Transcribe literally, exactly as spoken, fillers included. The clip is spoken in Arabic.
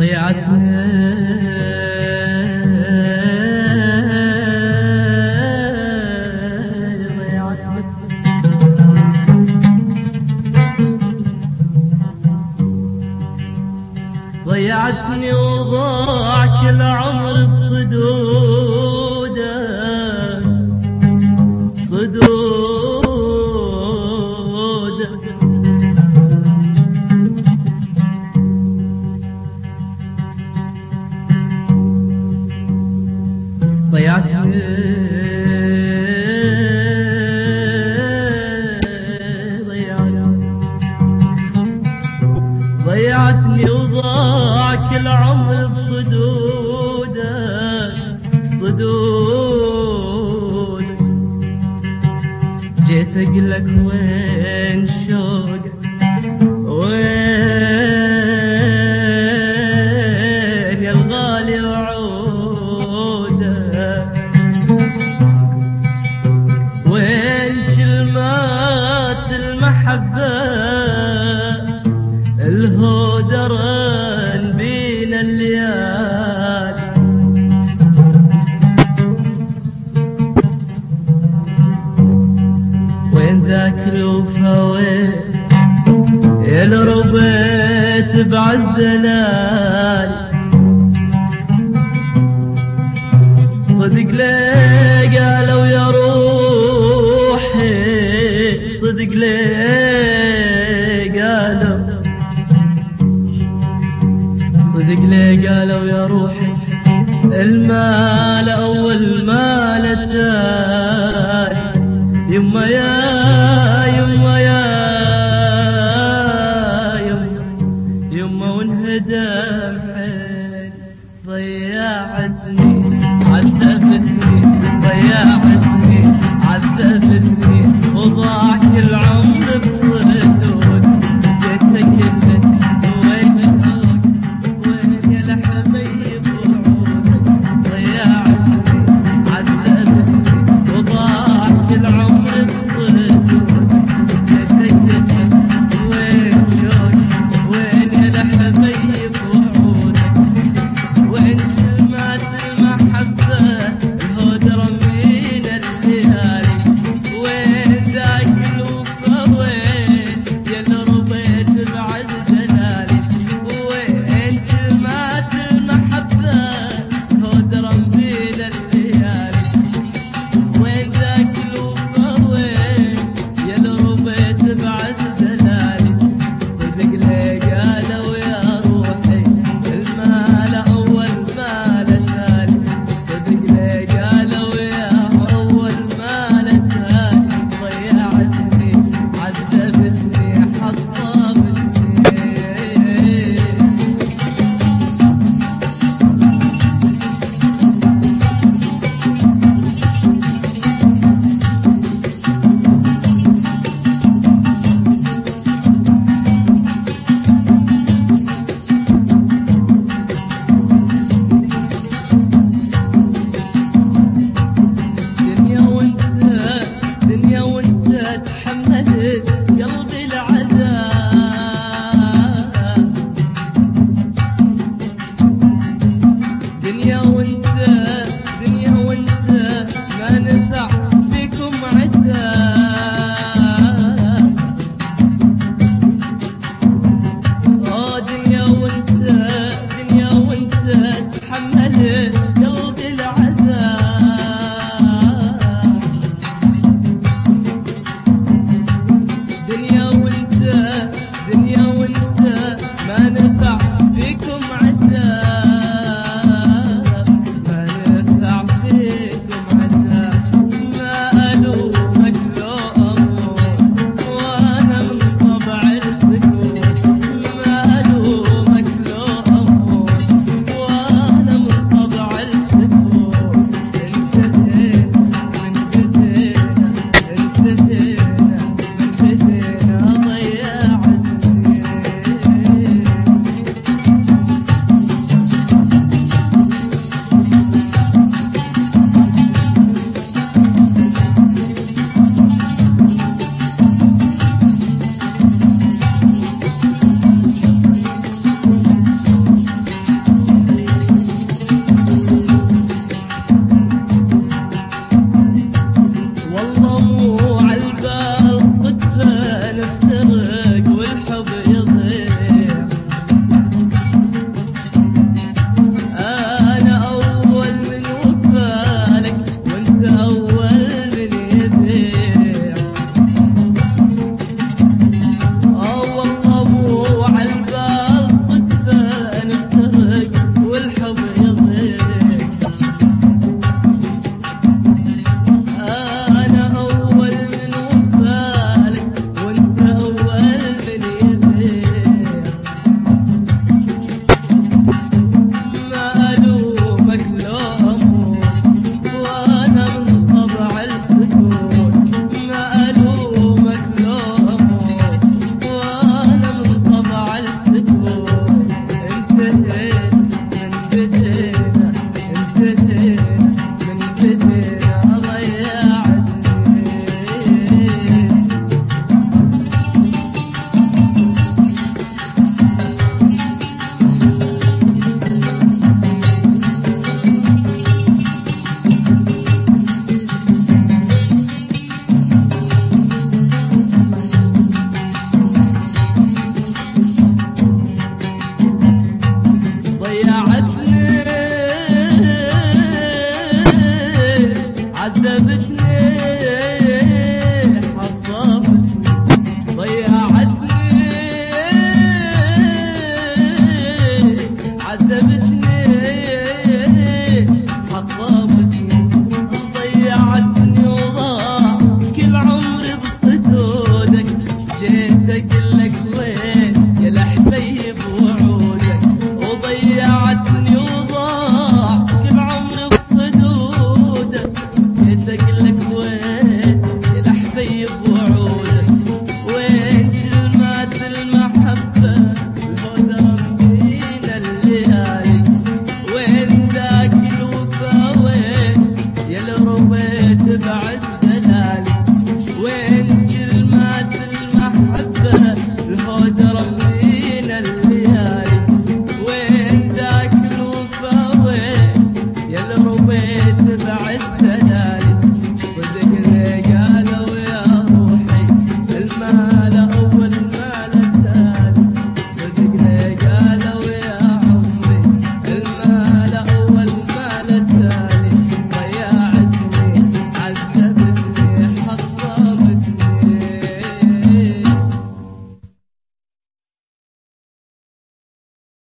ضيعتني ضيعتني وضاع كل عمر بصدوده صدوده ضيعتني ضيعتني وضاع كل عمر بصدوده صدود جيت اقلك وين شوقك وين يا الغالي وعوده وين كلمات المحبه الهدران بين الليالي وين ذاك الوفا وين يا ربيت بعز دلالي صدق ليه قالوا يا روحي صدق ليه قالوا صدق ليه قالوا يا روحي المال أول مال التالي يما يا يما يا يما يما وانهدم حيل ضيعتني عذبتني ضيعتني عذبتني وضاع كل عمر بصدود جيت اقلك وين شوقك وين يا الحبيب وعودك ضيعتني عذبتني وضاع كل عمر بصدود مشتاق